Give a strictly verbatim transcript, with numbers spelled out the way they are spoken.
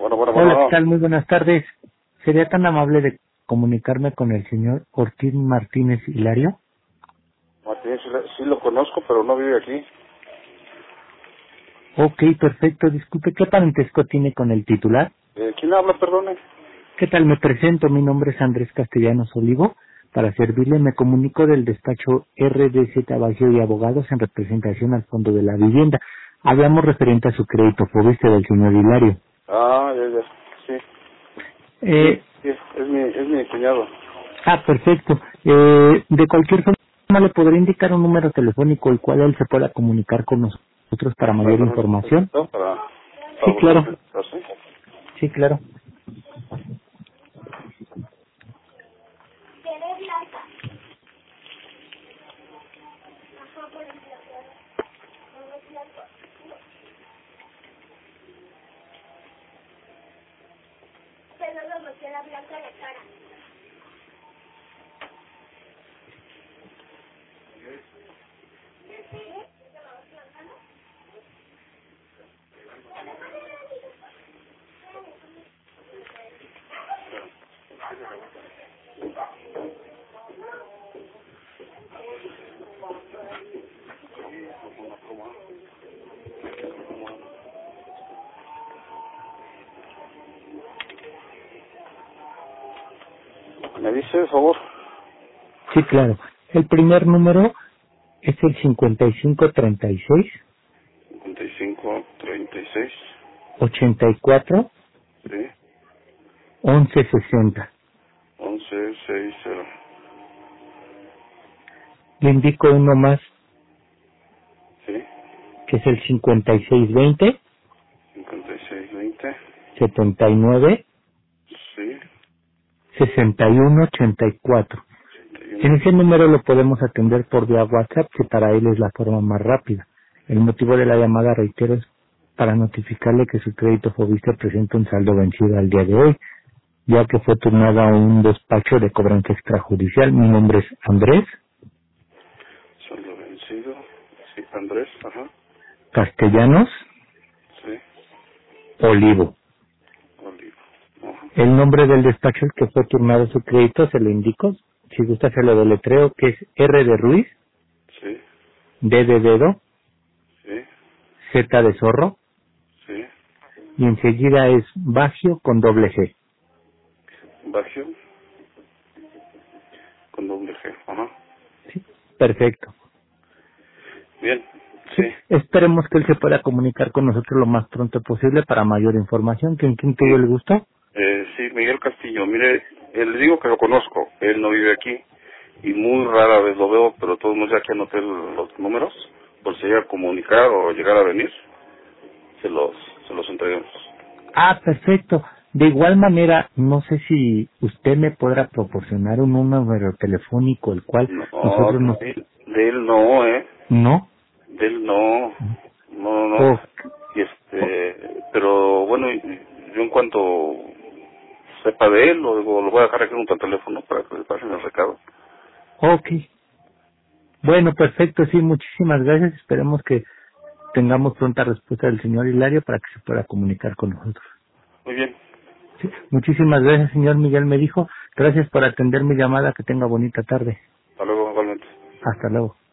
Bueno, bueno, Hola, ¿qué bueno. tal? Muy buenas tardes. ¿Sería tan amable de comunicarme con el señor Ortiz Martínez Hilario? Martínez, sí, la- sí lo conozco, pero no vive aquí. Ok, perfecto. Disculpe, ¿qué parentesco tiene con el titular? Eh, ¿Quién habla, perdone? ¿Qué tal? Me presento. Mi nombre es Andrés Castellanos Olivo. Para servirle, me comunico del despacho R D Z Bajío y Abogados en representación al Fondo de la Vivienda. Hablamos referente a su crédito fobiste del señor Hilario. Ah, ya, ya, sí. Sí, Eh, sí, es mi, es mi cuñado. ah, perfecto. Eh, de cualquier forma, ¿le podría indicar un número telefónico el cual él se pueda comunicar con nosotros para mayor Para, información? para, para Sí, buscar claro. el caso. Sí, claro. ¿Me dice, por favor? Sí, claro. El primer número es el cincuenta y cinco treinta y seis cincuenta y cinco, treinta y seis. ochenta y cuatro Sí. once sesenta. once sesenta. Le indico uno más Sí. que es el cincuenta y seis veinte cincuenta y seis, veinte. setenta y nueve Sí. sesenta y uno ochenta y cuatro. ochenta y uno. En ese número lo podemos atender por vía WhatsApp, que para él es la forma más rápida. El motivo de la llamada, reitero, es para notificarle que su crédito Fobiste presenta un saldo vencido al día de hoy, ya que fue turnado a un despacho de cobranza extrajudicial. Mi nombre es Andrés Saldo vencido. Sí, Andrés, ajá. Castellanos Sí. Olivo. Olivo. Ajá. El nombre del despacho al que fue turnado su crédito se lo indico. Si gusta se lo deletreo, que es R de Ruiz, Sí. D de dedo, Sí. Z de zorro, Sí. y enseguida es Bagio con doble G. Bagio con doble G. Ajá. Perfecto. Bien. Sí, Sí. esperemos que él se pueda comunicar con nosotros lo más pronto posible para mayor información. ¿Quién, quién tuvo Sí. el gusto? Eh, sí, Miguel Castillo. Mire, eh, le digo que lo conozco. Él no vive aquí y muy rara vez lo veo, pero todos modos ya que anoté el- los números, por si llega a comunicar o llegar a venir, se los, se los entreguemos. Ah, perfecto. De igual manera, no sé si usted me podrá proporcionar un número telefónico el cual No, nosotros nos... de él, de él no, ¿eh? ¿No? De él no. No, no, no. Oh, Y este, pero bueno, yo en cuanto sepa de él, lo, lo voy a dejar aquí en un teléfono para que le pasen el recado. ok. Bueno, perfecto, sí, muchísimas gracias. Esperemos que tengamos pronta respuesta del señor Hilario para que se pueda comunicar con nosotros. Muy bien. Sí, muchísimas gracias, señor Miguel me dijo. Gracias por atender mi llamada. Que tenga bonita tarde. Hasta luego, igualmente. Hasta luego.